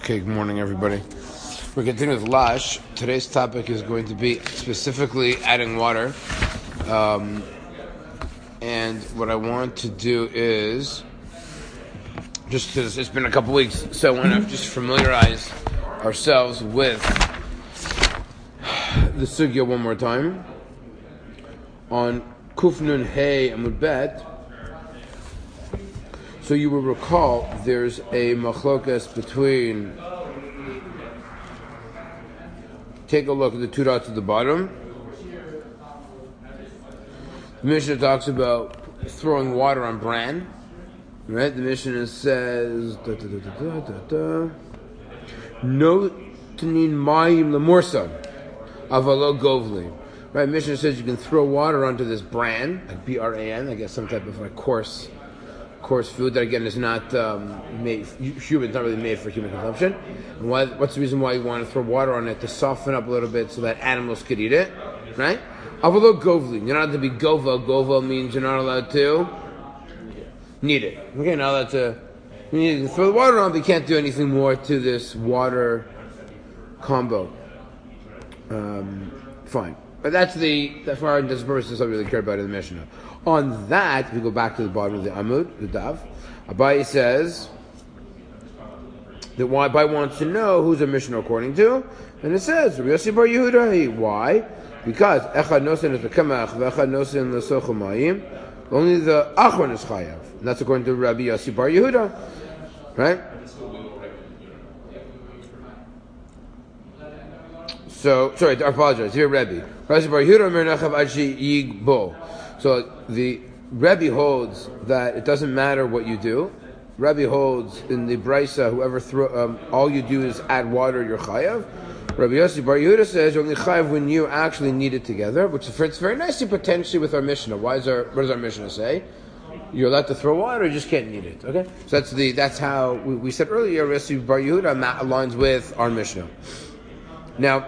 Okay, good morning, everybody. We're continuing with Lash. Today's topic is going to be specifically adding water. And what I want to do is, just because it's been a couple weeks, so I want to just familiarize ourselves with the sugya one more time. On Kuf Nun Hey Amud Bet, so you will recall there's a machlokas between, take a look at the two dots at the bottom. The Mishnah talks about throwing water on bran. Right? The Mishnah says, no tanin mayim lemorsan avalo govli. Right? Mishnah says you can throw water onto this bran, like B-R-A-N, I guess some type of like coarse food that again is not made human. It's not really made for human consumption. And what's the reason why you want to throw water on it? To soften up a little bit so that animals could eat it, right? Avalo govli. You're not allowed to be gova. Gova means you're not allowed to knead it. Okay, not allowed to. You need to throw the water on, but you can't do anything more to this water combo. Fine. But that's far this verse doesn't really care about in the Mishnah. On that, if we go back to the bottom of the Amud, the Dav, Abai says that Abai wants to know who's a Mishnah according to, and it says Rabbi Yossi Bar Yehuda. Why? Because Echad Nosen is the Kamach, Echad Nosen L'Soch Mayim. Only the Achron is Chayav, and that's according to Rabbi Yossi Bar Yehuda, right? So, sorry, I apologize. Here, Rebbe. So the Rebbe holds that it doesn't matter what you do. Rebbe holds in the Brisa, whoever all you do is add water, you're chayav. Rabbi Yossi Bar Yehuda says you're only chayav when you actually knead it together, which fits very nicely potentially with our Mishnah. What does our Mishnah say? You're allowed to throw water, you just can't knead it. Okay, so that's how we said earlier. Rabbi Yossi Bar Yehuda aligns with our Mishnah. Now.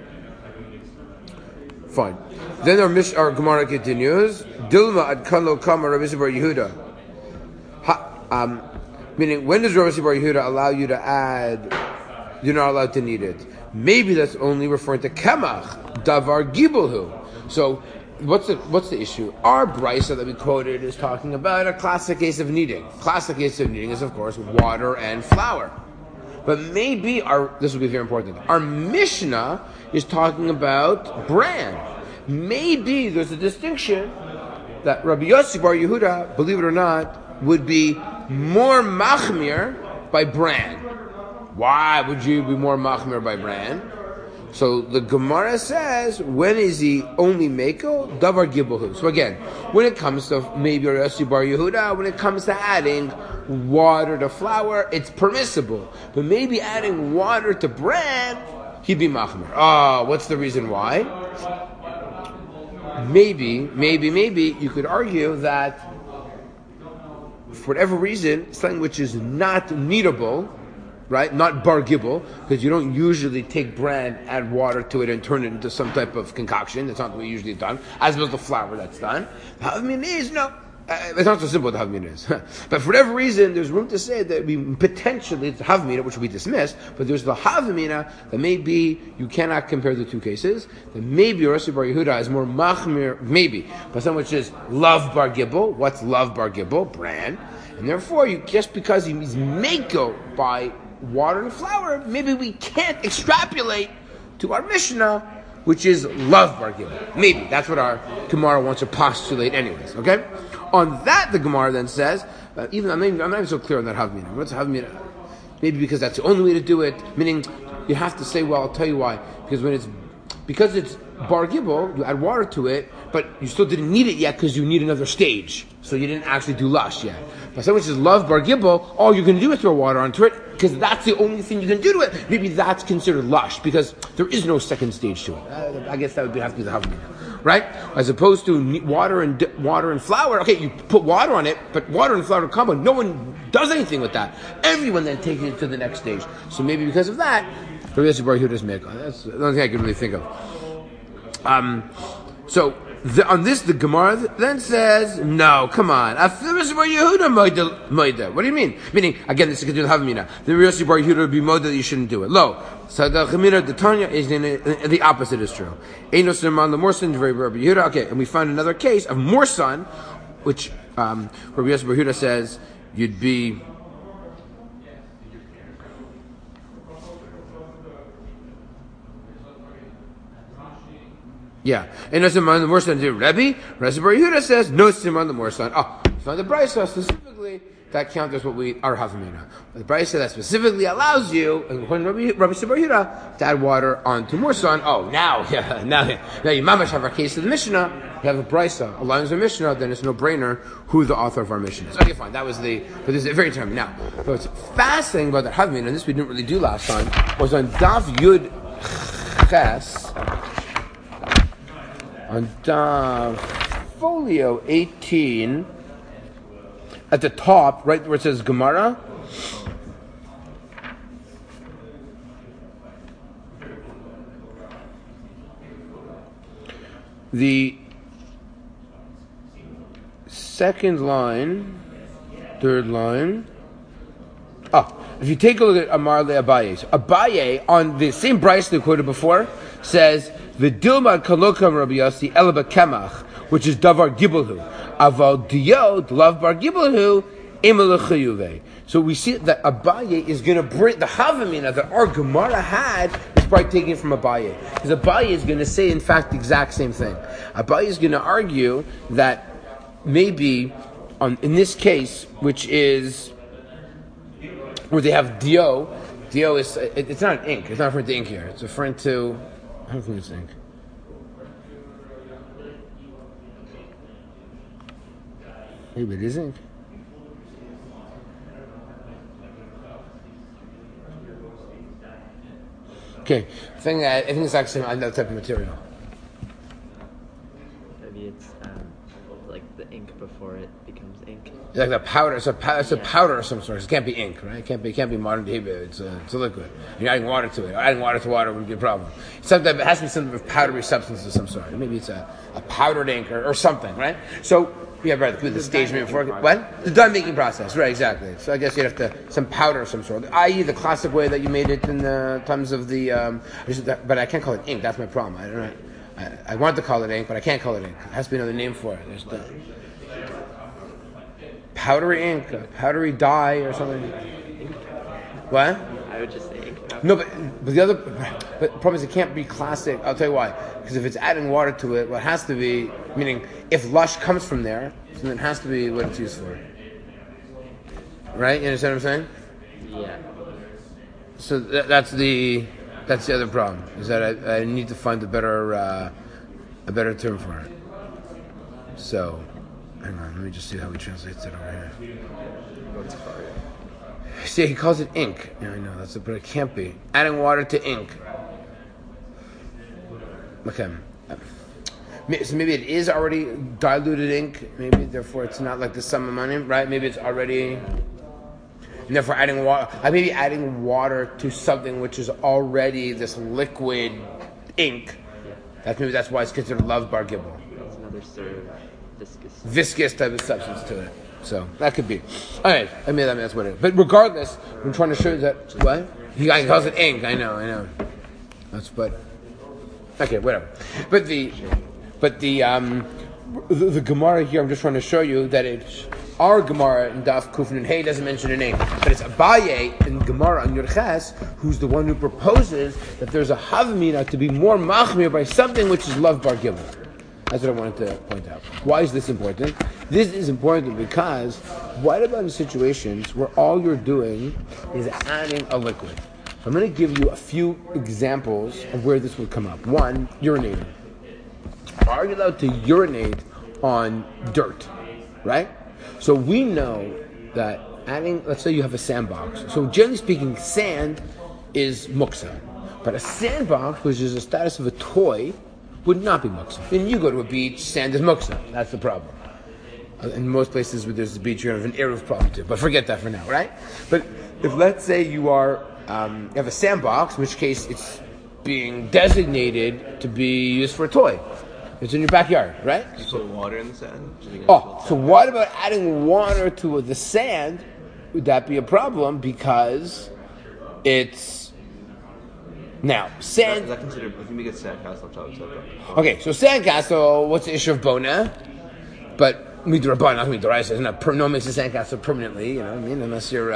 Fine. Then our Gemara continues. Dilma ad kanlo kama Rabbi Yossi Bar Yehuda. Meaning, when does Rabbi Yossi Bar Yehuda allow you to add? You're not allowed to knead it. Maybe that's only referring to kemach davar gibelhu. So, what's the issue? Our brisa that we quoted is talking about a classic case of kneading. Classic case of kneading is, of course, water and flour. But maybe this will be very important. Our Mishnah is talking about bran. Maybe there's a distinction that Rabbi Yossi Bar Yehuda, believe it or not, would be more machmir by bran. Why would you be more machmir by bran? So the Gemara says, when is he only meko? Davar gibelhu. So again, when it comes to maybe Rabbi Yossi Bar Yehuda, when it comes to adding water to flour, it's permissible. But maybe adding water to bran, he'd be machmir. What's the reason why? Maybe you could argue that for whatever reason, something which is not kneadable, right? Not bar gibel, because you don't usually take bran, add water to it, and turn it into some type of concoction. That's not what we usually done. As well as the flour that's done. Havmin is no. It's not so simple what havmin is. But for whatever reason, there's room to say that we potentially, it's havmina, which will be dismissed, but there's the havmina that maybe you cannot compare the two cases, that maybe Yossi Bar Yehuda is more machmir, maybe, but some which is love bar gibel. What's love bar gibel? Bran. And therefore, just because he's meko by water and flour, maybe we can't extrapolate to our Mishnah, which is love bar gibel. Maybe. That's what our Gemara wants to postulate anyways, okay? On that, the Gemara then says, I'm not even so clear on that havmina. What's havmina? Maybe because that's the only way to do it. Meaning, you have to say, well, I'll tell you why. Because it's bar gibel, you add water to it, but you still didn't need it yet because you need another stage. So you didn't actually do lush yet. But someone says love bar gibel, all you're going to do is throw water onto it because that's the only thing you can do to it. Maybe that's considered lush because there is no second stage to it. I guess that would have to be the havmina. Right? As opposed to water and flour. Okay, you put water on it, but water and flour combo, no one does anything with that. Everyone then takes it to the next stage. So maybe because of that, Rabbi Yossi Bar Yehuda's meko. That's the only thing I can really think of. So On this, the Gemara then says, no, come on. What do you mean? Meaning, again, this is going to do the Havamina. The Rabbi Yossi Bar Yehuda would be model that you shouldn't do it. Lo. So the Chamina, the Tanya, is the opposite is true. Einos Nirman, the Morson, Rabbi Yehuda. Okay, and we find another case of Morson, which Rabbi Yossi Bar Yehuda says you'd be... Yeah, and no simon the morsan to Rebbe. Rabbi Yehuda says no simon the morsan. Oh, so the Brisa specifically that counts as what we are havamina. The Brisa that specifically allows you, when Rabbi Yehuda, to add water onto morsan. Oh, now you mamash have our case of the Mishnah. You have a Brisa aligns the Mishnah. Then it's no brainer who the author of our Mishnah is. Okay, fine. That was but this is very time now. What's fascinating about the havamina, and this we didn't really do last time, was on Daf Yud Ches. On folio 18, at the top, right where it says Gemara, the second line, third line. If you take a look at Amar le Abaye, so Abaye on the same Bryce we quoted before says V'dilmad kalokam Rabbi Yossi elaba kemach, which is davar gibelhu. Aval diod lav bar gibelhu imelachayuve. So we see that Abaye is going to bring the Havamina that our Gemara had is probably taken from Abaye, because Abaye is going to say in fact the exact same thing. Abaye is going to argue that maybe in this case, which is where they have dio is it's not an ink. It's not referring to ink here. It's referring to, I don't think it's ink. Maybe it is ink. Okay, I think it's actually another type of material. Maybe it's like the ink before it becomes ink. Like the powder, it's a powder of some sort. It can't be ink, right? It can't be modern day. It's a liquid. You're adding water to it. Adding water to water would be a problem. It has to be some powdery substance of some sort. Maybe it's a powdered ink or something, right? So yeah, right. The stage before what? The dye making process, right? Exactly. So I guess you'd have to some powder of some sort, i.e., the classic way that you made it in the times of the. But I can't call it ink. That's my problem. I don't know. I want to call it ink, but I can't call it ink. It has to be another name for it. There's the powdery ink, powdery dye, or something. What? I would just say ink. No, but the problem is it can't be classic. I'll tell you why. Because if it's adding water to it, what has to be, meaning if lush comes from there, then it has to be what it's used for. Right? You understand what I'm saying? Yeah. So that's the other problem, is that I need to find a better term for it. So, hang on, let me just see how he translates it over here. See, he calls it ink. Yeah, I know, but it can't be. Adding water to ink. Okay. So maybe it is already diluted ink, maybe, therefore it's not like the sum of money, right? Maybe it's already... And therefore adding water, maybe adding water to something which is already this liquid ink. That's why it's considered love bar gibel. That's another sort of viscous type of substance to it. So that could be. All right, that's what it is. But regardless, I'm trying to show you that what he calls it ink. I know. Okay, whatever. But the Gemara here, I'm just trying to show you that it's our Gemara in Daf Kufin and Hey doesn't mention a name, but it's Abaye in Gemara on Yud Ches who's the one who proposes that there's a Havamina to be more machmir by something which is love bar gibel. That's what I wanted to point out. Why is this important? This is important because what about in situations where all you're doing is adding a liquid? So I'm going to give you a few examples of where this would come up. One, urinating. Are you allowed to urinate on dirt? Right? So we know that adding, let's say you have a sandbox. So generally speaking, sand is muksa. But a sandbox, which is the status of a toy, would not be muksa. When you go to a beach, sand is muksa. That's the problem. In most places where there's a beach, you're going to have an eruv problem too. But forget that for now, right? But if let's say you have a sandbox, in which case it's being designated to be used for a toy. It's in your backyard, right? You put water in the sand? Oh, so what about adding water to the sand? Would that be a problem? Because it's now sand. Is that considered, if you make a sandcastle on top of something? Okay, so sandcastle. What's the issue of bona? But midrabanan, not midraisa. No one makes a sandcastle permanently. You know what I mean? Unless you're.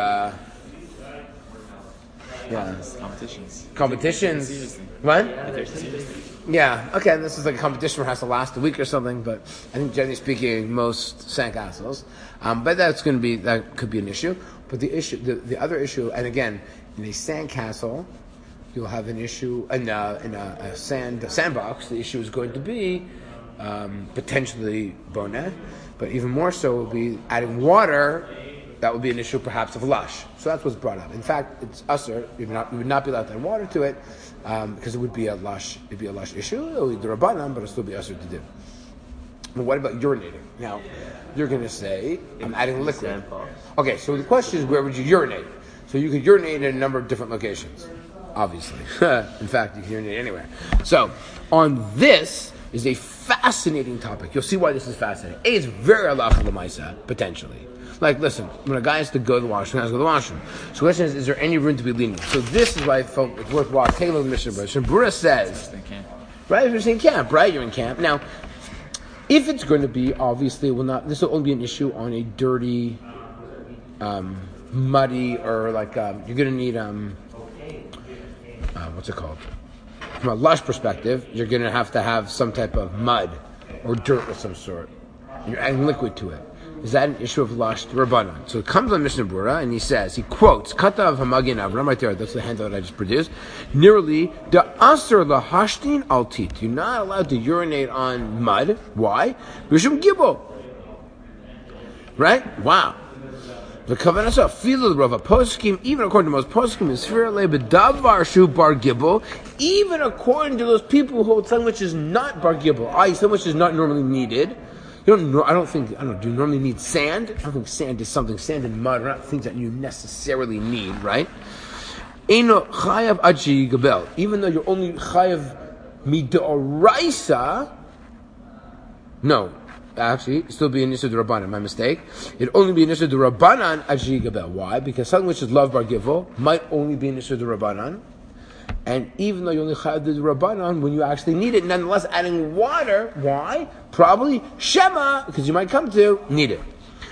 Yeah. Competitions. What? Yeah. Okay. This is like a competition where it has to last a week or something. But I think generally speaking, most sandcastles. But that could be an issue. But the other issue, and again, in a sandcastle, you'll have an issue in a sandbox. The issue is going to be potentially boneh, but even more so will be adding water. That would be an issue perhaps of lush. So that's what's brought up. In fact, it's usher. You would not be allowed to add water to it because it would be a lush. It'd be a lush issue. It would be rabbanan, but it'll still be usher to do. But what about urinating? Now, you're going to say I'm adding liquid. Okay, so the question is, where would you urinate? So you could urinate in a number of different locations. Obviously, in fact, you can urinate anywhere. So on this is a fascinating topic. You'll see why this is fascinating. A, it's very halacha l'maisa, potentially. Like, listen, when a guy has to go to the washroom, he has to go to the washroom. So the question is there any room to be lenient? So this is why I felt it's worthwhile. Take a look at Mishnah Berurah. Mishnah Berurah says, right, if you're in camp, right? You're in camp. Now, if it's going to be, obviously, this will only be an issue on a dirty, muddy, or like, you're going to need, what's it called? From a lush perspective, you're going to have some type of mud or dirt of some sort. You're adding liquid to it. Is that an issue of lush rabbanan? So it comes on Mishnah Berurah and he quotes, Katav Hamagin Avram, right there, that's the handout I just produced. Nearly, the Asr lahashtin altit. You're not allowed to urinate on mud. Why? Bishum Gibbo. Right? Wow. The kavanasa feel of Rava poskim, even according to most poskim, is fairly bedavar shu bar gibel. Even according to those people who hold something which is not bar gibel, i.e., something which is not normally needed. Do you normally need sand? I don't think sand is something. Sand and mud are not things that you necessarily need, right? Eino chayav achi gabel. Even though you're only chayav midoraisa. No. Actually, it'd still be an issue to Rabbanan, my mistake. It'd only be an issue to Rabbanan Aji Gabel. Why? Because something which is love bar givol might only be an issue to Rabbanan. And even though you only have the Rabbanan, when you actually need it, nonetheless adding water, why? Probably Shema, because you might come to need it.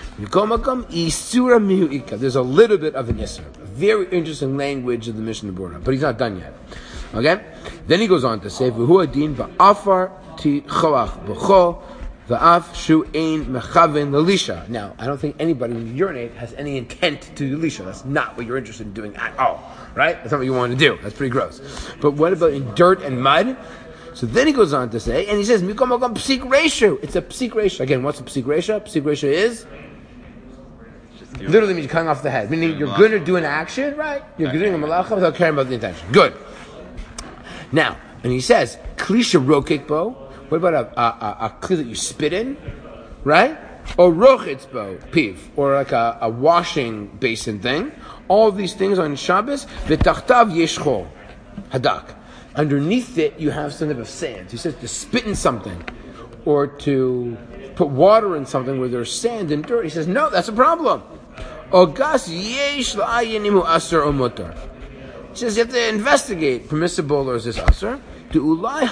There's a little bit of an Isser. Very interesting language of the Mishnah Berurah, but he's not done yet. Okay? Then he goes on to say, V'hu adin ba'afar ti choach b'cho V'af shu ein mechaven l'lisha. Now, I don't think anybody when you urinate has any intent to do lisha. That's not what you're interested in doing at all, right? That's not what you want to do. That's pretty gross. But what about in dirt and mud? So then he goes on to say, and he says, Mikom Magam psik ratio. It's a psik ratio. Again, what's a psik ratio? Psik ratio is literally means you're cutting off the head. Meaning you're going to do an action, right? You're doing a malacha without caring about the intention. Good. Now, and he says, Klisha rokikbo. What about a kli that you spit in, right? Or rochitzbo, piv, or like a washing basin thing. All of these things on Shabbos, v'tachtav yeshchol, hadak. Underneath it, you have some type of sand. He says to spit in something, or to put water in something where there's sand and dirt. He says, no, that's a problem. Ogas yesh la'ayinimu asar o mutar. He says you have to investigate, permissible or is this asar? Maybe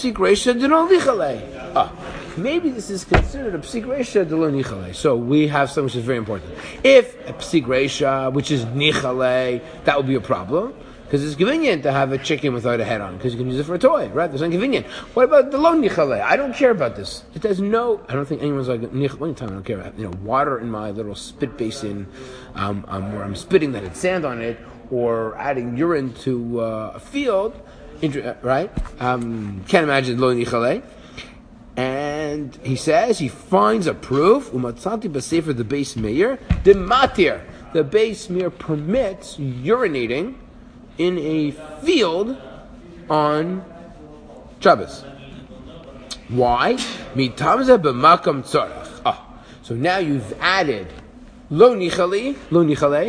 this is considered a psik reisha de lo nichale. So we have something which is very important. If a psik reisha, which is nichale, that would be a problem. Because it's convenient to have a chicken without a head on, because you can use it for a toy, right? That's inconvenient. What about the lo nichale? I don't care about this. It has no, I don't think anyone's like, one time I don't care about, water in my little spit basin, where I'm spitting that had sand on it, or adding urine to a field, right? Can't imagine lo nichale. And he says he finds a proof. Umatzanti b'sefer the base mayor the matir. The base mayor permits urinating in a field on Shabbos. Why? Mitamze b'makam tzarach. So now you've added lo nichale.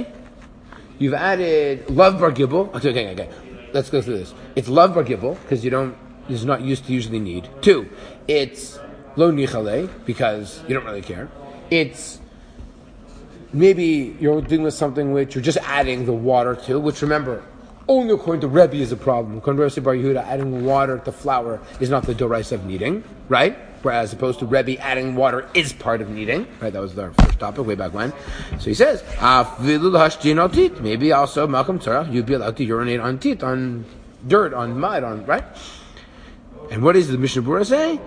You've added love bar gibel. Okay. Let's go through this. It's love bar gibel because you don't is not used to usually need. 2, it's lo nichale, because you don't really care. It's maybe you're dealing with something which you're just adding the water to, which remember, only according to Rebbe is a problem. According to Rebbe Bar Yehuda, adding water to flour is not the doraisa of kneading, right? Whereas opposed to Rebbe, adding water is part of kneading, right? That was our first topic way back when. So he says, maybe also Malcolm Torah, you'd be allowed to urinate on teeth, on dirt, on mud, on right? And what does the Mishnah Berurah say?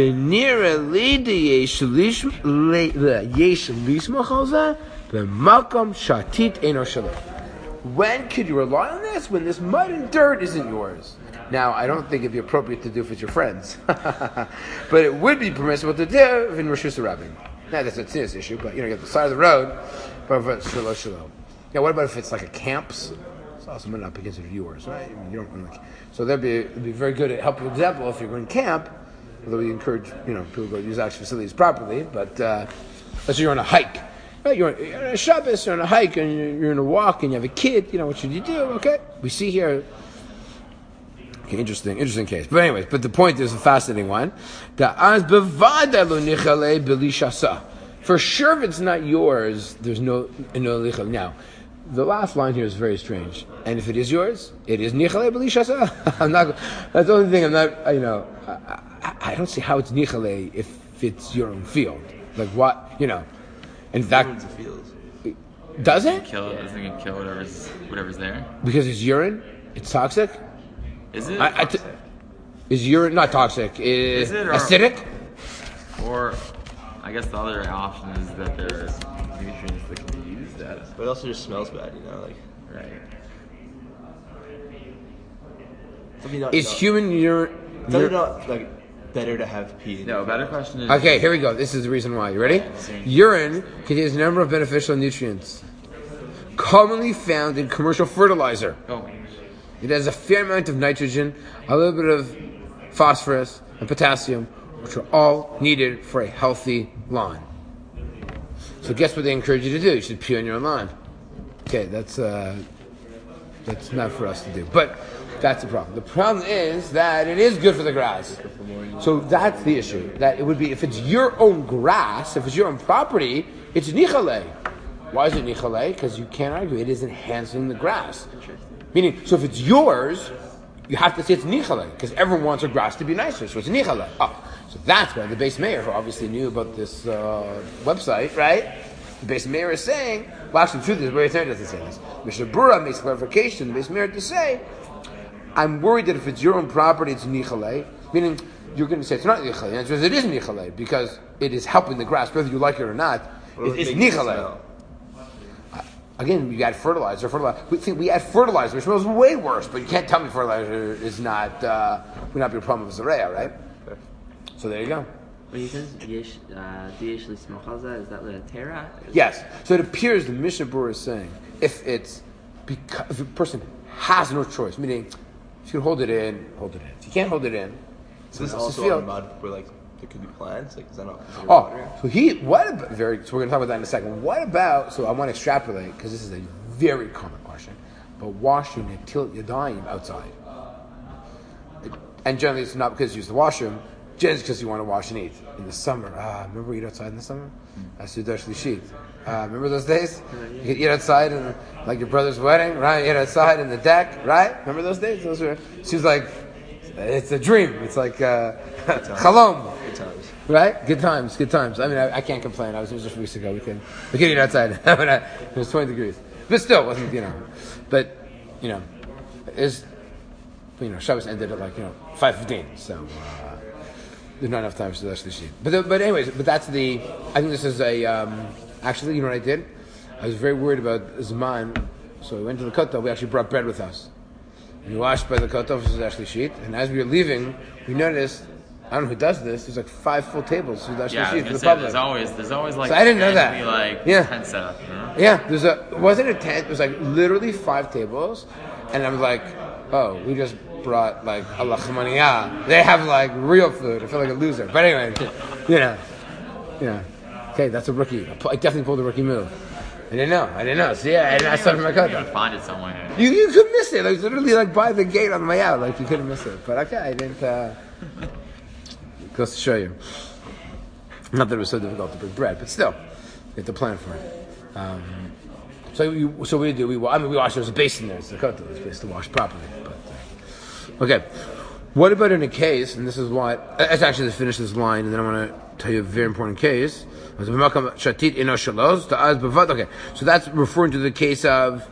When could you rely on this? When this mud and dirt isn't yours. Now, I don't think it'd be appropriate to do if it's your friends. But it would be permissible to do if in Rosh Hashanah. Now, that's a serious issue, but you get the side of the road, but if it's shalom. Now, what about if it's like a camp's? It's also might not be considered yours, right? I mean, you don't really. So it'd be very good, a helpful example if you're going camp, although we encourage, people to go use actual facilities properly, but let's say you're on a hike. Right, you're on a Shabbos, you're on a hike, and you're in a walk, and you have a kid, what should you do? Okay, we see here. Okay, interesting case. But anyways, the point is a fascinating one. For sure, if it's not yours, there's no lichal. Now, the last line here is very strange. And if it is yours, it is nichale b'lishasa. That's the only thing I'm not. I don't see how it's nichale if it's your own field. Like what, In fact, does it? Doesn't it kill whatever's there? Because it's urine? It's toxic? Is it? Is urine not toxic? Is it acidic? Or, I guess the other option is that there's nutrients that can be used at it. But it also just smells bad, Right. Is human urine... not, better to have pee? No, better question is... Okay, here we go. This is the reason why. You ready? Urine contains a number of beneficial nutrients commonly found in commercial fertilizer. Oh. It has a fair amount of nitrogen, a little bit of phosphorus, and potassium, which are all needed for a healthy lawn. So guess what they encourage you to do? You should pee on your own lawn. Okay, that's not for us to do. But that's the problem. The problem is that it is good for the grass. So that's the issue. That it would be, if it's your own grass, if it's your own property, it's nichale. Why is it nichale? Because you can't argue. It is enhancing the grass. Meaning, so if it's yours, you have to say it's nichale, because everyone wants their grass to be nicer, so it's nichale. Oh, so that's why the base mayor, who obviously knew about this website, right? The base mayor is saying, well, actually, the truth is, the base mayor doesn't say this. Mishnah Berurah makes clarification, the base mayor to say, I'm worried that if it's your own property, it's nichale, meaning you're going to say it's not nichale, and it is nichale, because it is helping the grass, whether you like it or not, it's nichale. Again, we add fertilizer. We add fertilizer, which smells way worse, but you can't tell me fertilizer is not would not be a problem with Zareya, right? Okay. So there you go. When he says yesh lismoch al zeh, is that the Torah? Yes. So it appears the Mishnah Berurah is saying if a person has no choice, meaning if you can hold it in, hold it in. If you can't hold it in, so this also on mud where there could be plants? Is that not so we're going to talk about that in a second. What about, so I want to extrapolate, because this is a very common question, but washing until you're dying outside. And generally it's not because you use the washroom, generally it's because you want to wash and eat. In the summer, remember we eat outside in the summer? That's Seudah Shlishit. Remember those days? You could eat outside in like your brother's wedding, right? You eat outside in the deck, right? Remember those days? She's like, it's a dream. It's like chalom. Good times. Right? Good times. I mean, I can't complain. I was just weeks ago. We could eat outside when it was 20 degrees. But still, it wasn't, But, Shabbos ended at 5:15. So, there's not enough time to actually see. But that's I think this is actually, you know what I did? I was very worried about Zman. So we went to the Kotel. We actually brought bread with us. And we washed by the Kotel, which is actually sheet. And as we were leaving, we noticed, I don't know who does this, there's 5 full tables for the sheet for the public. There's always so I didn't know that. Tent set up. Yeah, it wasn't a tent, it was literally 5 tables. And I was like, oh, we just brought a lachmaniyah. They have real food. I feel like a loser. But anyway, Okay, that's a rookie. I definitely pulled a rookie move. I didn't know. See, I saw it from my You cousin. can find it somewhere. You could miss it. Like literally, like by the gate on the way out. Like you couldn't miss it. But okay, I didn't. Goes to show you. Not that it was so difficult to bring bread, but still, you have to plan for it. So we do. We wash. There's a basin there. It's a place to wash properly. But okay. What about in a case? And this is what. Let's actually finish this line, and then I want to tell you a very important case. Okay, so that's referring to the case of.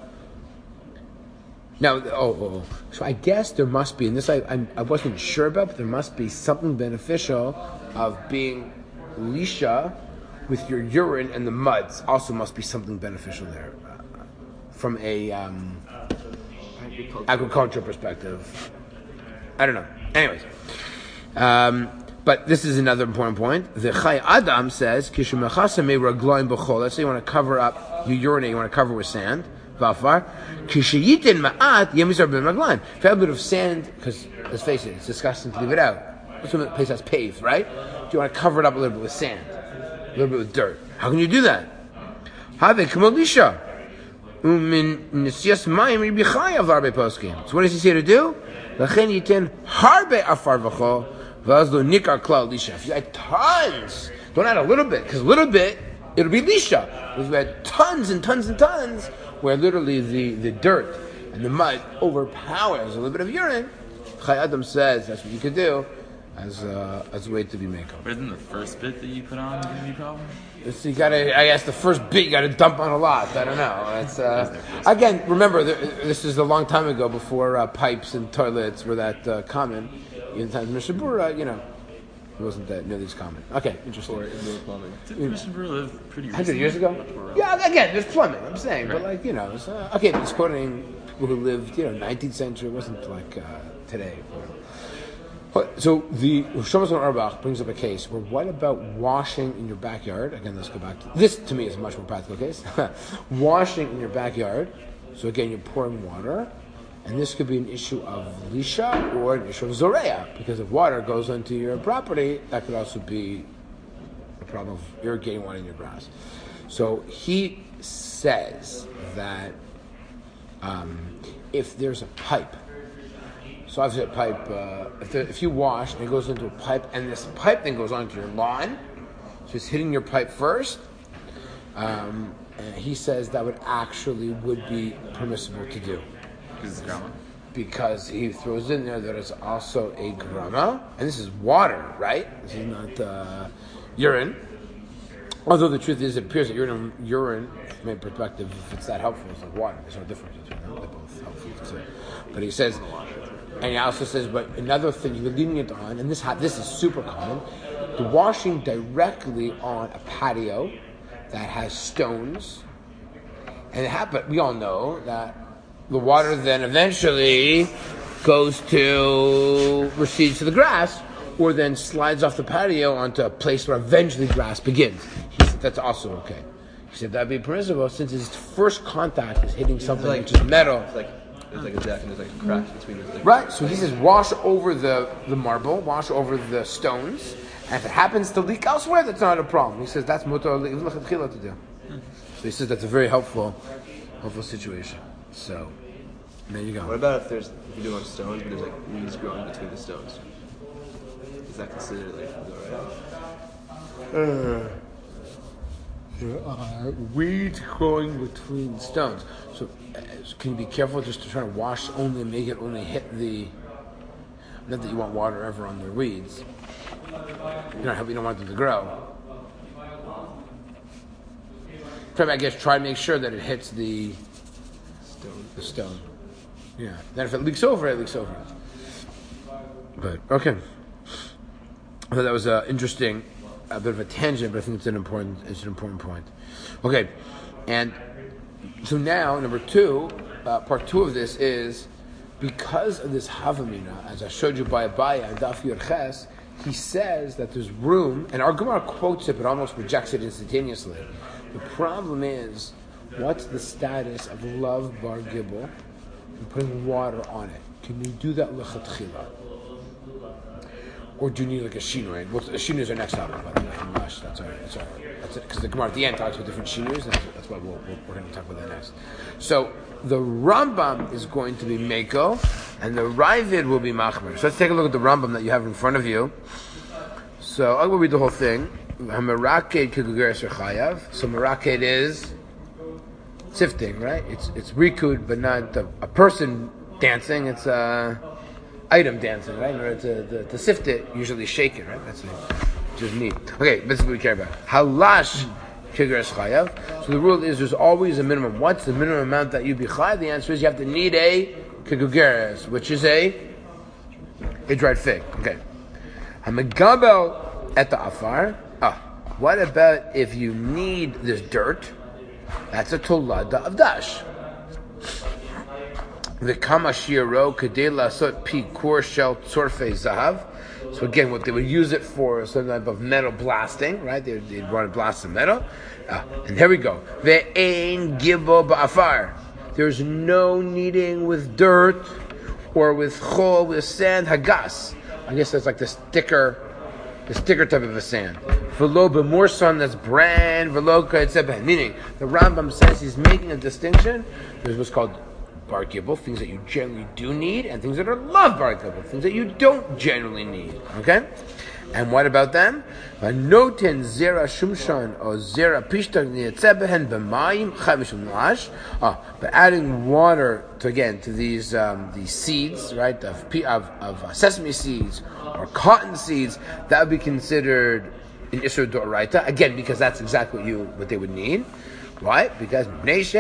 Now, so I guess there must be, and this I wasn't sure about, but there must be something beneficial of being lisha with your urine and the muds. Also, must be something beneficial there from a agriculture perspective. I don't know. Anyways. But this is another important point. The Chai Adam says, let's say you want to cover up, you urinate, you want to cover with sand, Vafar. If you have a bit of sand, because let's face it, it's disgusting to leave it out. Let's assume the place has paved, right? Do you want to cover it up a little bit with sand, a little bit with dirt? How can you do that? So what does he say to do? If you add tons, don't add a little bit, because a little bit, it'll be lisha. If you add tons and tons and tons, where literally the dirt and the mud overpowers a little bit of urine, Chai Adam says that's what you could do as a way to be makeup. But isn't the first bit that you put on going to be a problem? So you gotta, I guess the first bit you gotta dump on a lot. I don't know. It's again, remember, this is a long time ago before pipes and toilets were that common. In the time of Mishnah Berurah, it wasn't that nearly as common. Okay, interesting. Or indoor plumbing. Did Mishnah Berurah live pretty 100 recently? years ago? Yeah, again, there's plumbing, I'm saying. But Right. it's, okay, but it's quoting people who lived, 19th century. It wasn't like today. So the Shlomo Auerbach brings up a case where what about washing in your backyard? Again, let's go back to this. To me is a much more practical case. Washing in your backyard. So again, you're pouring water. And this could be an issue of lisha or an issue of zoreya, because if water goes onto your property, that could also be a problem of irrigating water in your grass. So he says that if there's a pipe, so obviously a pipe, if you wash and it goes into a pipe, and this pipe then goes onto your lawn, so it's hitting your pipe first, and he says that would be permissible to do. Because he throws in there that it's also a grama, and this is water, right? This is not urine. Although the truth is, it appears that urine, from a perspective, if it's that helpful, it's like water. There's no difference between them. They're both helpful too. But he says, and he also says, but another thing you're leading it on, and this is super common, the washing directly on a patio that has stones, and we all know that the water then eventually recedes to the grass, or then slides off the patio onto a place where eventually grass begins. He said that's also okay. He said that'd be permissible since his first contact is hitting something which is metal. It's like a deck and there's like a crack between the things. Right, so he says wash over the marble, wash over the stones, and if it happens to leak elsewhere, that's not a problem. He says that's mutar to do. So he says that's a very helpful situation. So, there you go. What about if you do on stones, but there's like weeds growing between the stones? Is that considered like alright? There are weeds growing between stones. So, can you be careful just to try to wash only and make it only hit the... Not that you want water ever on the weeds. You don't want them to grow. I guess try to make sure that it hits the stone. Yeah. Then if it leaks over, it leaks over. But okay. I thought that was interesting, a bit of a tangent, but I think it's an important point. Okay, and so now number 2, part 2 of this is because of this Havamina, as I showed you by Abaya and Daf Yud Ches, he says that there's room, and our Gemara quotes it but almost rejects it instantaneously. The problem is, what's the status of love bar gibel and putting water on it? Can you do that lechatchila? Or do you need like a shinui? Well, the shinui is our next topic, by the way. That's it. Because the Gemara at the end talks about different shinuis. That's why we're going to talk about that next. So the Rambam is going to be Meiko, and the Ravid will be Machmer. So let's take a look at the Rambam that you have in front of you. So I will read the whole thing. Hamaraked kigugeres chayav. So maraked is sifting, right? It's rikud, but not a person dancing. It's item dancing, right? In order to sift it, usually shake it, right? That's just neat. Okay, this is what we care about. Halash kigugeres chayav. So the rule is there's always a minimum. What's the minimum amount that you be chayav? The answer is you have to need a kigugeres, which is a dried fig. Okay. Hamegabel at the afar. What about if you need this dirt? That's a tolada of dash. The kamashiro kadela sot pi kor shel tzorfe zahav. So again, what they would use it for is some type of metal blasting, right? They'd want to blast the metal. And here we go. Ve'ein gibo ba'afar. There's no kneading with dirt or with chol, with sand, hagas. I guess that's like the sticker type of a sand. V'lo b'morsan, that's bran. V'lo ka'etzeben. Meaning, the Rambam says he's making a distinction. There's what's called bar gibel, things that you generally do need, and things that are love bar gibel, things that you don't generally need. Okay? And what about them? V'noten zera shumshan or zera pishtak ni'etzeben b'mayim chavishum nash. But adding water to these seeds, right, of sesame seeds or cotton seeds, that would be considered an Isur D'Oraita. Again, because that's exactly what they would need. Right? Because because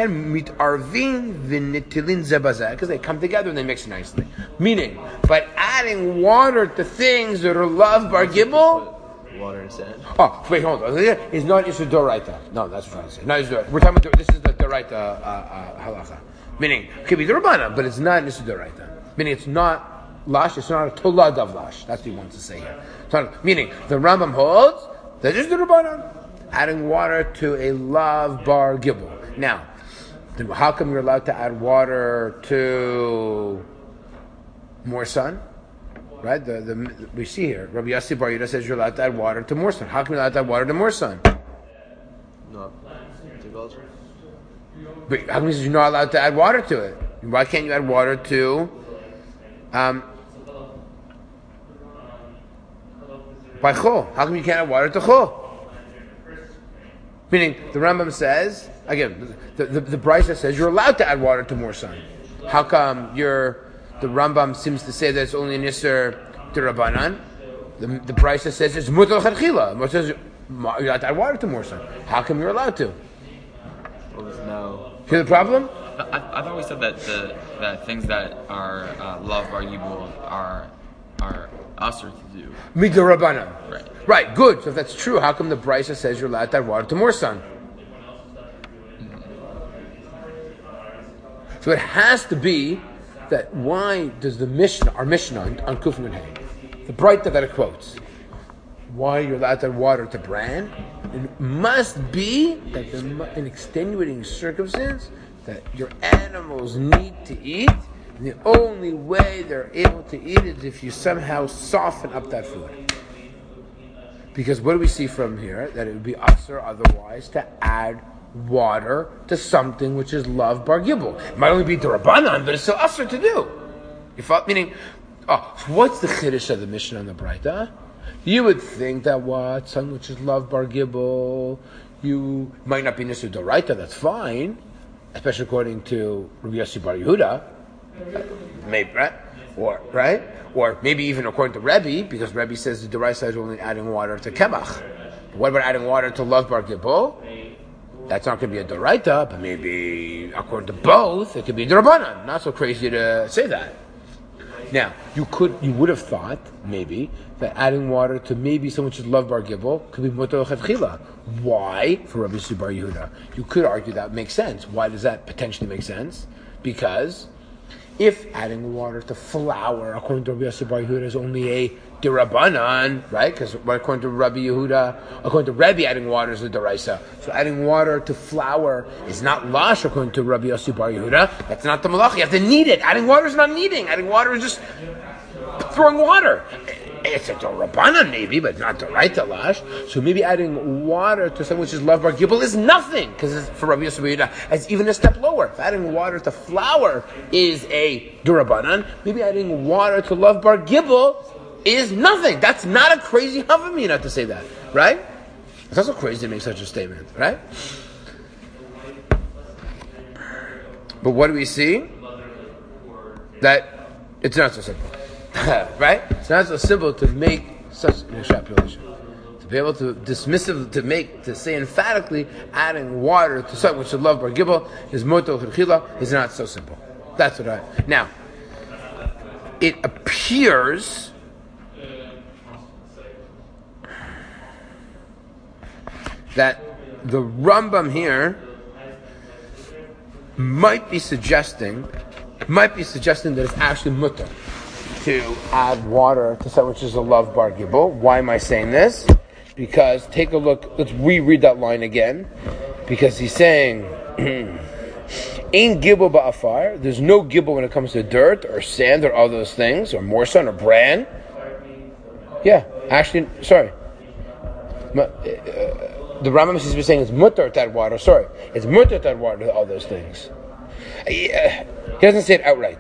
they come together and they mix nicely. Meaning, by adding water to things that are love bar gibel. Water and sand. Oh, wait, hold on. It's not Isur D'Oraita. No, that's what I'm trying to say. No, we're talking about this is the D'Oraita halacha. Meaning, it could be the Rabbana, but it's not Isur D'Oraita. Meaning, it's not lash. It's not a tolad of lash. That's what he wants to say here. Meaning, the Rambam holds that is the Rabbana. Adding water to a lav bar gibel. Now, how come you're allowed to add water to more sun? Right? We see here, Rabbi Yossi Bar Yehuda says you're allowed to add water to more sun. How come you're allowed to add water to more sun? No, agriculture. But how come he says you're not allowed to add water to it? Why can't you add water to by chol? How come you can't add water to chol? Meaning, the Rambam says, again, the Brisa says you're allowed to add water to more sun. How come the Rambam seems to say that it's only an Isser D'Rabbanan? The Brisa says it's Mutar Chadchila. It says you're allowed to add water to more sun. How come you're allowed to? Well, no. Hear the problem? I thought we said that that things that are love bar gibel are usher to do. Midrabanan. Right, good. So if that's true, how come the Brisa says you're allowed to add water to more sun? So it has to be that why does our Mishnah on Kufim and Hay, the Breita that it quotes, why you're allowed to add water to bran? It must be that an extenuating circumstance that your animals need to eat. And the only way they're able to eat it is if you somehow soften up that food. Because what do we see from here? That it would be usher otherwise to add water to something which is love bar gibel. It might only be D'Rabbanan, but it's still usher to do. You follow? Meaning, what's the chiddush of the Mishnah and the Breita? You would think that something which is love bar gibel, you might not be Nisur D'Oraita, that's fine, especially according to Rabbi Yossi Bar Yehuda. Maybe, right? Or maybe even according to Rebbe, because Rebbe says the D'Oraisa is only adding water to Kemach. What about adding water to love bar gibel? That's not going to be a D'Oraita, but maybe according to both, it could be D'Rabbanan. Not so crazy to say that. Now, you would have thought, maybe, that adding water to maybe someone which is love bar gibel could be Mutar Chadchila. Why? For Rabbi Yossi Bar Yehuda. You could argue that makes sense. Why does that potentially make sense? Because if adding water to flour, according to Rabbi Yossi Bar Yehuda, is only a D'Rabbanan, right? Because according to Rabbi Yehuda, according to Rebbe, adding water is a D'Oraisa. So adding water to flour is not lash, according to Rabbi Yossi Bar Yehuda. That's not the malach. You have to knead it. Adding water is not kneading. Adding water is just throwing water. It's a Rabbanan maybe, but not the right Lash. So maybe adding water to something which is Lav Bar Gibel is nothing, because for Rabbi Yosef Yehuda, it's even a step lower. If adding water to flour is a Durabanan, maybe adding water to Lav Bar Gibel is nothing. That's not a crazy Havamina to say that, right? It's also crazy to make such a statement, right? But what do we see? That it's not so simple, right? It's not so simple to make such an extrapolation. To be able to to say emphatically, adding water to something which is Lav Bar Gibel is moto chilchila is not so simple. That's what I. Now, it appears that the Rambam here might be suggesting that it's actually mutter to add water to something which is a Lav Bar Gibel. Why am I saying this? Because take a look, let's reread that line again, because he's saying Ein Gibel ba'afar, there's no Gibel when it comes to dirt or sand or all those things, or morsan or bran. Yeah, actually, sorry. The Rambam seems to be saying it's mutter to add water. Sorry, it's mutter to add water to all those things. He doesn't say it outright.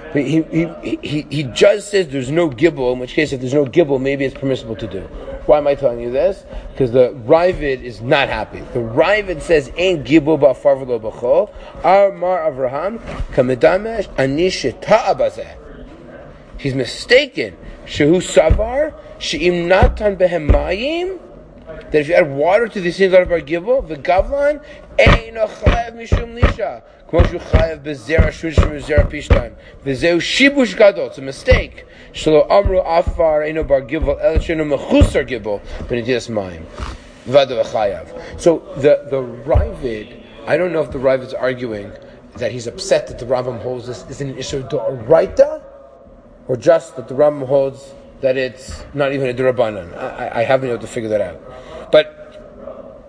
He just says there's no gibel, in which case if there's no gibel, maybe it's permissible to do. Why am I telling you this? Because the Ravid is not happy. The Ravid says, Ein gibel ba'afar v'lo b'chol, Amar Avraham, Kamidamesh ani sheta'a bazeh. He's mistaken. Shehu savar, she'im natan behem mayim, that if you add water to the sins of Bar Gibel, the Gavlan, Eino chayav mishum lisha. K'moshu chayav bezera shurish bezera pishtan. V'zeu shibush gadol. It's a mistake. Shelo amru afar eino Bar Gibel el shenu mechusar Gibel b'netilas mayim. V'adu v'chayav. So the Ravid, I don't know if the Ravid is arguing that he's upset that the Rambam holds this is an issue d'oraita, or just that the Rambam holds that it's not even a d'Rabbanan. I haven't been able to figure that out. But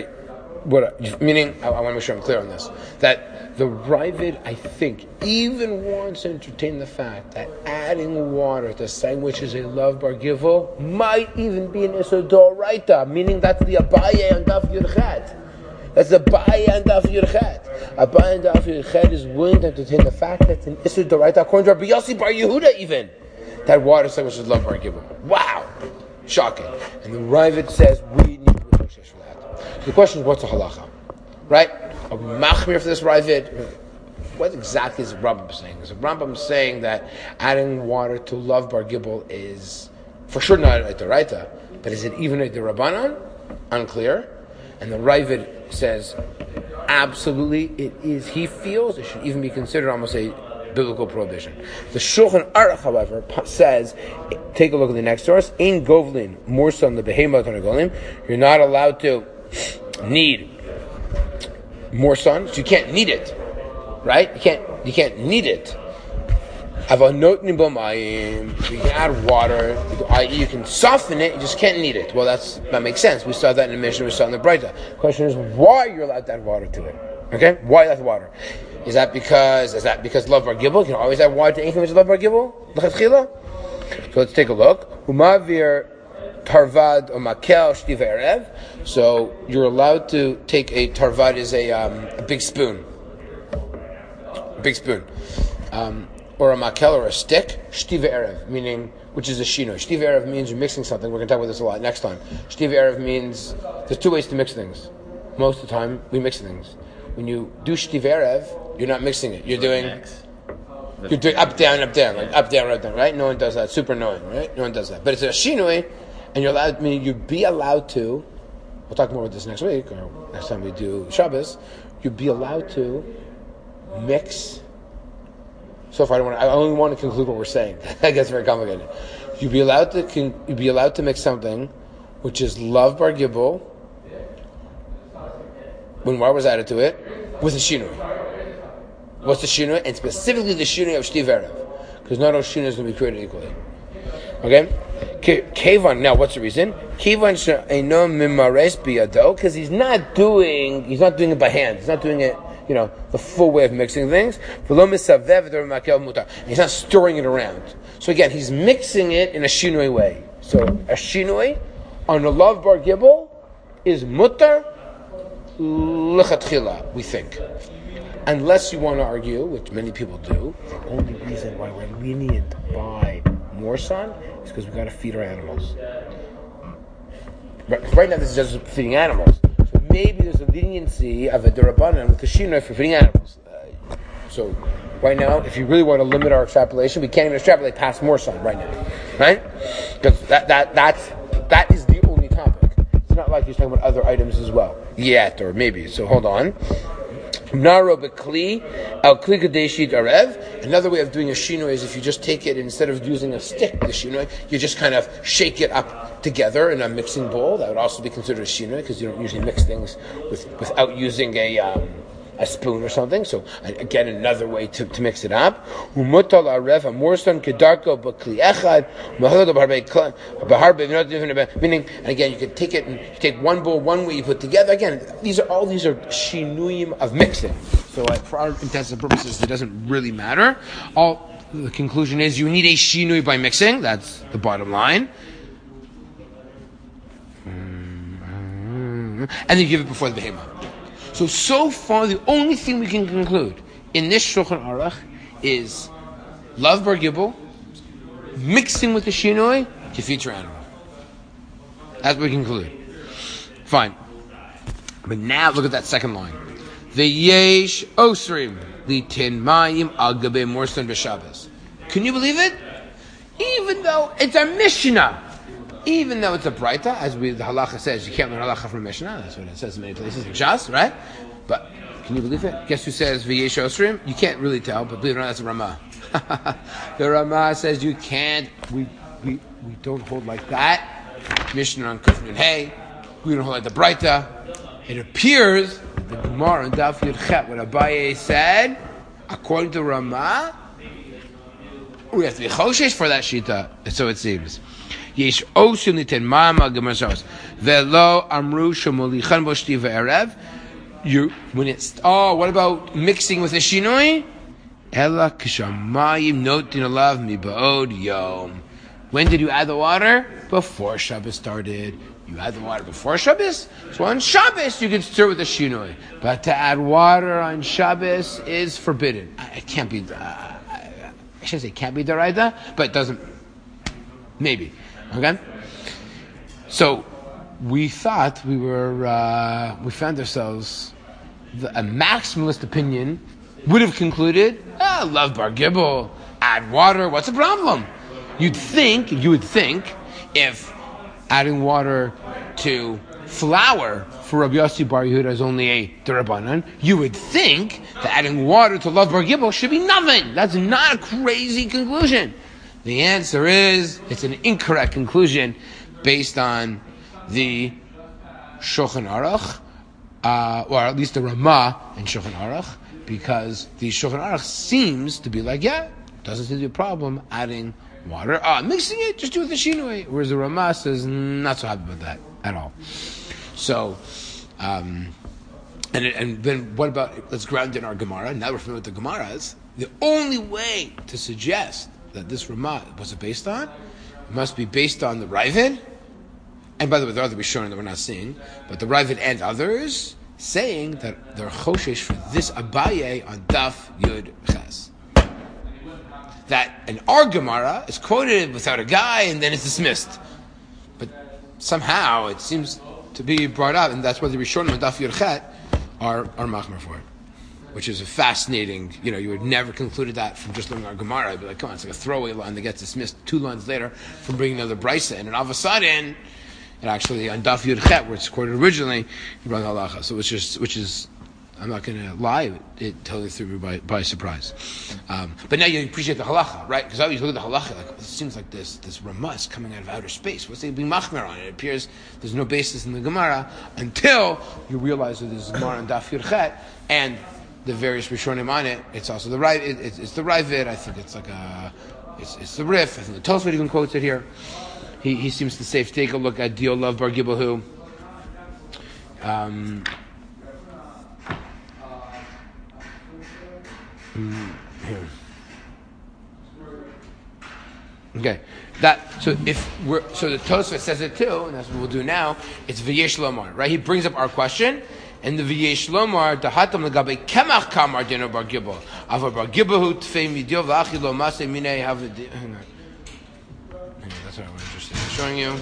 meaning, I want to make sure I'm clear on this, that the Ravid, I think, even wants to entertain the fact that adding water to something which is a Lav Bar Gibel might even be an Issur D'Oraita, meaning that's the Abaye and Daf Yudchet. That's the Abaye and Daf Yudchet. Abaye and Daf Yudchet is willing to entertain the fact that it's an Issur D'Oraita according to Rabbi Yossi Bar Yehuda even. That water is something which is Lav Bar Gibel. Wow! Shocking. And the Ravid says we need to be machshesh for that. The question is, what's the halacha? Right? Are we machmir for this Ravid? What exactly is the Rambam saying? Is the Rambam saying that adding water to Lav Bar Gibel is for sure not a D'Oraita, but is it even a D'Rabbanan? Unclear. And the Ravid says, absolutely it is. He feels it should even be considered almost a biblical prohibition. The Shulchan Aruch, however, says, take a look at the next source, Ein Govlin, Morsan the Behemah Tarnagolim, you're not allowed to knead Morsan, so you can't knead it, right? You can't knead it. Avanotnim b'mayim, you can add water, i.e. you can soften it, you just can't knead it. Well, that makes sense. We saw that in the Mishnah, we saw in the Breita. The question is, why you're allowed to add water to it? Okay? Why add water? Is that because Lav Bar Gibel? You can always add water to anything which is Lav Bar Gibel? So let's take a look. Umavir tarvad or makel shtiv erev. So you're allowed to take a tarvad is a big spoon. Or a makel or a stick, shtiv erev, meaning, which is a shino. Shtiv erev means you're mixing something. We're going to talk about this a lot next time. Shtiv erev means there's two ways to mix things. Most of the time, we mix things. When you do shtiv erev, you're not mixing it. You're doing up, down, like up, down, right? No one does that. Super annoying, right? No one does that. But it's a shinui, and you're allowed, meaning you'd be allowed to, we'll talk more about this next week, or next time we do Shabbos, you'd be allowed to mix. So far, I only want to conclude what we're saying. I guess it's very complicated. You'd be allowed to mix something which is Lav Bar Gibel when water was added to it with a shinui. What's the shinui? And specifically the shinui of shtiv erev, because not all shinui can be created equally. Okay? Kevan. Now, what's the reason? Kevan she'eino mimares biyado, because he's not doing it by hand. He's not doing it, the full way of mixing things. V'lo misavev d'makel mutar. He's not stirring it around. So again, he's mixing it in a shinui way. So a shinui on a love bar gibel is mutar lechatchila, we think. Unless you want to argue, which many people do, the only reason why we're lenient by more sun is because we've got to feed our animals. Right now, this is just feeding animals. So maybe there's a leniency of a derabanan with the shinoi for feeding animals. So right now, if you really want to limit our extrapolation, we can't even extrapolate past more sun right now, right? Because that is the only topic. It's not like he's talking about other items as well yet, or maybe. So hold on. Naro bekli al kli kadeshit arev. Another way of doing a shinoi is if you just take it instead of using a stick, the shinoi, you just kind of shake it up together in a mixing bowl. That would also be considered a shinoi because you don't usually mix things without using a spoon or something. So again, another way to mix it up. Umutal arev amorsan kedarko bekli echad mahalad meaning, and again, you can take it and you take one bowl one way you put together. Again, these are shinuyim of mixing. So for our intents and purposes, it doesn't really matter. The conclusion is you need a shinui by mixing. That's the bottom line. And then you give it before the behemoth. So far, the only thing we can conclude in this Shulchan Aruch is love bar gibel, mixing with the shinoi to feed your animal. That's what we conclude. Fine. But now look at that second line. The yesh osrim litin mayim al gabe morsan b'Shabbos. Can you believe it? Even though it's a Mishnah. Even though it's a Braita, as the halacha says, you can't learn halacha from Mishnah. That's what it says in many places in Shas, right? But can you believe it? Guess who says v'yesh osrim? You can't really tell, but believe it or not, that's a Ramah. The Ramah says you can't. We don't hold like that. Mishnah on Kufn Hey. We don't hold like the Braita. It appears the Gemara and Daf Yud Chet, what Abaye said, according to Ramah, we have to be choshesh for that shita. So it seems. Yesh osim niten mama gemasos velo amru shemolichan boshti ve'erev. What about mixing with a shinoi? Ela kishamayim notin alav mibaod yom. When did you add the water? Before Shabbos started. You add the water before Shabbos? So on Shabbos you can stir with a shinoi. But to add water on Shabbos is forbidden. It can't be, I shouldn't say it can't be daraida, but it doesn't, maybe. Okay? So, we thought we found ourselves, a maximalist opinion would have concluded, love bar gibel, add water, what's the problem? You would think, if adding water to flour for Rabbi Yossi Bar Yehuda is only a derabanan, you would think that adding water to love bar gibel should be nothing. That's not a crazy conclusion. The answer is, it's an incorrect conclusion based on the Shulchan Aruch, or at least the Ramah in Shulchan Aruch, because the Shulchan Aruch seems to be like, doesn't seem to be a problem adding water. Mixing it, just do it with the shinoi. Whereas the Ramah says, not so happy about that at all. So, and then what about, let's ground in our Gemara. Now we're familiar with the Gemaras. The only way to suggest that this Ramah was it based on? It must be based on the Ravid. And by the way, there are other Rishonim that we're not seeing, but the Ravid and others saying that they're choshesh for this Abaye on Daf Yud Ches. That an our Gemara is quoted without a guy and then it's dismissed. But somehow it seems to be brought up, and that's why the Rishonim on Daf Yud Chet are machmer for it. Which is a fascinating, you would never concluded that from just learning our Gemara. I'd be like, come on, it's like a throwaway line that gets dismissed 2 lines later from bringing another Brisa in. And all of a sudden, it actually, on Daf Yud Chet, where it's quoted originally, he brought halacha. So which is, I'm not going to lie, it totally threw me by surprise. But now you appreciate the halacha, right? Because I always look at the halacha, like, it seems like this Ramah is coming out of outer space. What's they being machmer on? It appears there's no basis in the Gemara until you realize that there's Gemara on Daf Yud Chet, and the various Rishonim on it. It's also the Ravid. It's the Ravid. I think it's like it's the Rif. I think the Tosfot even quotes it here. He seems to say, if you take a look at Dio Love Bar Gibel, here. Okay, so the Tosfos says it too, and that's what we'll do now. It's V'yesh Lomar, right? He brings up our question, and the V'yesh Lomar Dahatam Legabe Kemach Kamar Dino Bar Gibel Ava Bar Gibel Tfei Midio V'Achi Lo Masei Minei Have. Hang on, that's what I was interested in showing you.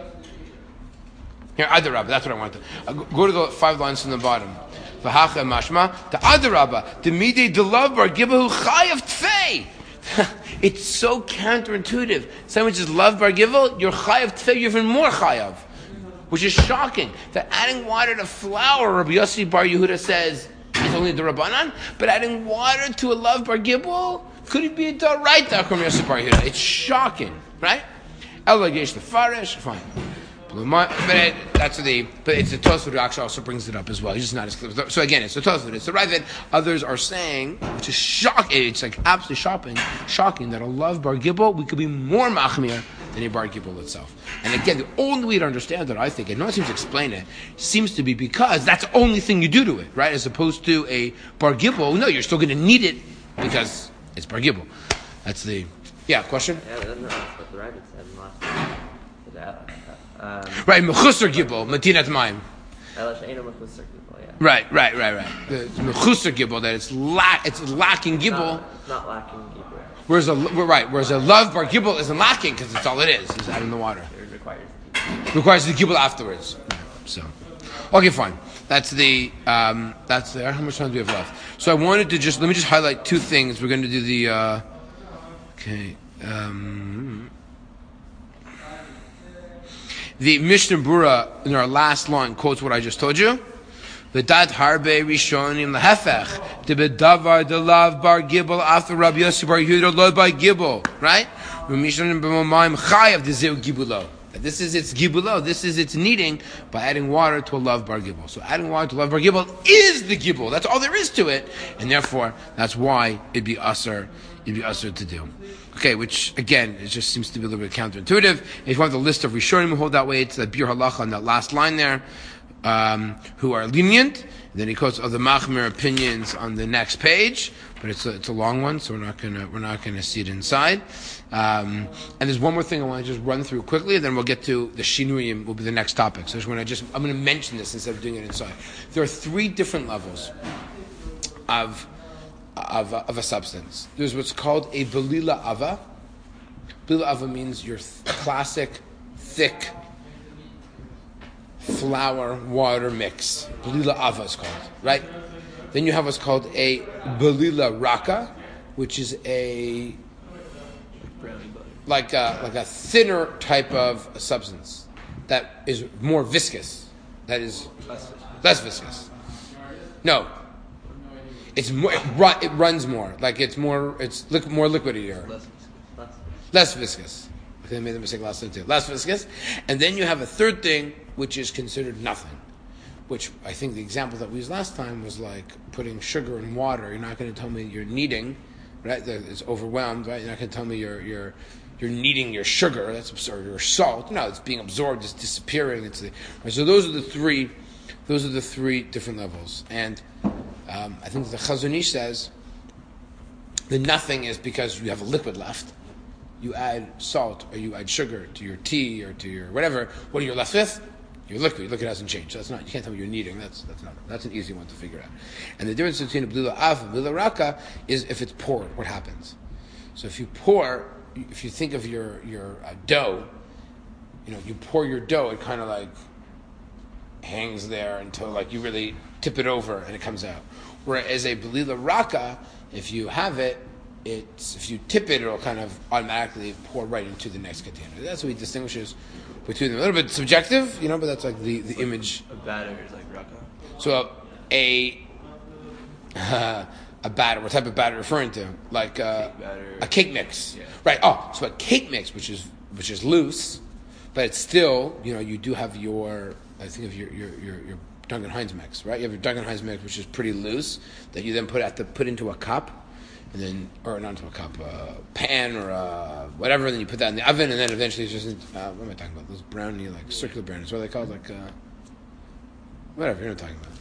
Here, Adarabba, that's what I wanted. Go to the 5 lines from the bottom. V'Hacha Mashma the Adarabba the Midei Delav Bar Gibel Chayav Tfei. It's so counterintuitive. Someone just love bar givul, you're chayav tfei, you're even more chayav, which is shocking. That adding water to flour, Rabbi Yossi Bar Yehuda says, is only the Rabbanan, but adding water to a love bar givul, could it be a d'oraita from Yossi Bar Yehuda? It's shocking, right? Ela yesh lefarish, fine. But it's the Tosfot who actually also brings it up as well. He's just not as clear. So again, it's the Tosfot. It's the Ravid. Others are saying, which is shocking. It's like absolutely shocking that a love bar gibel we could be more machmir than a bar gibel itself. And again, the only way to understand it, I think, and no one seems to explain it, seems to be because that's the only thing you do to it, right? As opposed to a bar gibel, no, you're still going to need it because it's bar gibel. That's the question. Yeah, that's what the Ravid said last time. Right, mechusar gibel, matinat maim. Right. The mechusar gibel, that it's lacking gibel. It's not lacking gibel. Whereas a love bar gibel isn't lacking because it's all it is adding the water. It requires the gibel afterwards. So, okay, fine. That's there. How much time do we have left? So I wanted to let me just highlight 2 things. We're going to do the. The Mishnah Brura in our last line quotes what I just told you. V'dat harbe rishonim lehefech debedavar delav bar gibel after Rabbi Yossi Bar Yehuda lo bar gibel, right? V'mishonim b'momayim chayav dezeu gibulo. This is its gibulo. This is its kneading by adding water to a love bar gibel. So adding water to a love bar gibel is the gibel. That's all there is to it, and therefore that's why it'd be usher to do. Okay, which again, it just seems to be a little bit counterintuitive. If you want the list of Rishonim who hold that way, it's the Bir Halacha on that last line there, who are lenient. And then he quotes other Machmir opinions on the next page, but it's a long one, so we're not gonna see it inside. And there's one more thing I want to just run through quickly, and then we'll get to the Shinuyim. Will be the next topic. So I'm going to mention this instead of doing it inside. There are 3 different levels of a substance. There's what's called a belila ava. Belila ava means your classic, thick flour water mix. Belila ava is called, right? Then you have what's called a belila raka, which is a like a thinner type of substance that is more viscous. That is less viscous. No. It's more. It runs more. Like it's more. It's more liquidier. Less viscous. I think I made the mistake last time too. Less viscous, and then you have a third thing which is considered nothing. Which I think the example that we used last time was like putting sugar in water. You're not going to tell me you're kneading, right? It's overwhelmed, right? You're not going to tell me you're kneading your sugar. That's absurd. Your salt. No, it's being absorbed. It's disappearing. So those are the 3. Those are the 3 different levels, and. I think the Chazon Ish says the nothing is because you have a liquid left. You add salt or you add sugar to your tea or to your whatever. What are you left with? Your liquid. Liquid hasn't changed. So you can't tell me you're kneading. That's an easy one to figure out. And the difference between a blila av and blila raka is if it's poured, what happens? So if you think of your dough, you pour your dough, it kind of like hangs there until like you really tip it over and it comes out. Whereas a belila raka, if you have it, if you tip it, it'll kind of automatically pour right into the next container. That's what he distinguishes between them. A little bit subjective, but that's like the image. A batter is like raka. So a batter, what type of batter are you referring to? Like a cake mix, yeah. Right? Oh, so a cake mix, which is loose, but it's still, you do have your Duncan Hines mix, right? You have your Duncan Hines mix, which is pretty loose, that you then put into a cup, and then, or not into a cup, pan or whatever, and then you put that in the oven, and then eventually it's just, what am I talking about? Those brownie, like circular brownies, what are they called? Like, whatever, you're not talking about.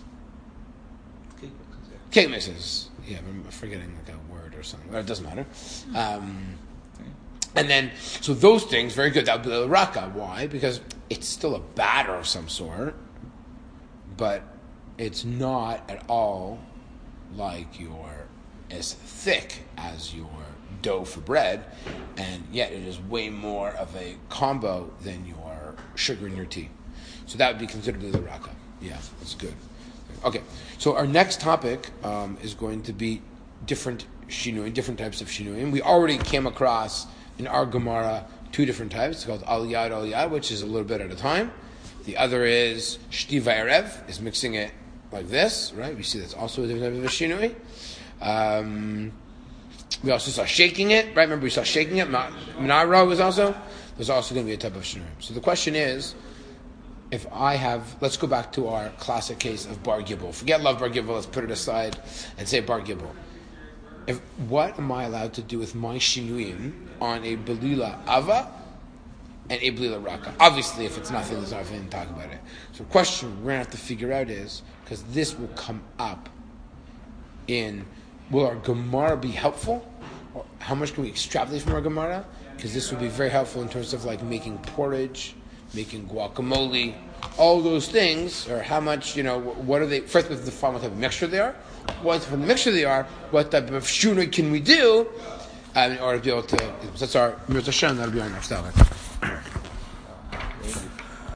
Cake mixes, yeah, I'm forgetting like a word or something. It doesn't matter. And then, so those things, very good. That would be the raka. Why? Because it's still a batter of some sort, but it's not at all like as thick as your dough for bread, and yet it is way more of a combo than your sugar in your tea. So that would be considered the raka. Yeah, that's good. Okay, so our next topic is going to be different shinui, different types of shinui. We already came across in our Gemara 2 different types. It's called aliyah, which is a little bit at a time. The other is shti v'erev, is mixing it like this, right? We see that's also a different type of a shinui. We also saw shaking it, right? Remember we saw shaking it. Minara was also. There's also going to be a type of shinui. So the question is, if I have, let's go back to our classic case of bar gibel. Forget love bar gibel. Let's put it aside and say bar gibel. What am I allowed to do with my shinuyim on a belila ava and a belila raka? Obviously, if it's nothing, there's nothing to talk about it. So the question we're going to have to figure out is, because this will come up in, will our Gemara be helpful? Or how much can we extrapolate from our Gemara? Because this will be very helpful in terms of like making porridge, making guacamole, all those things, or how much, what are they, first we have to define what type of mixture they are, what from the mixture they are, what type of shunui can we do, in order to be able to, that's our Mirza Hashem, that'll be our next topic.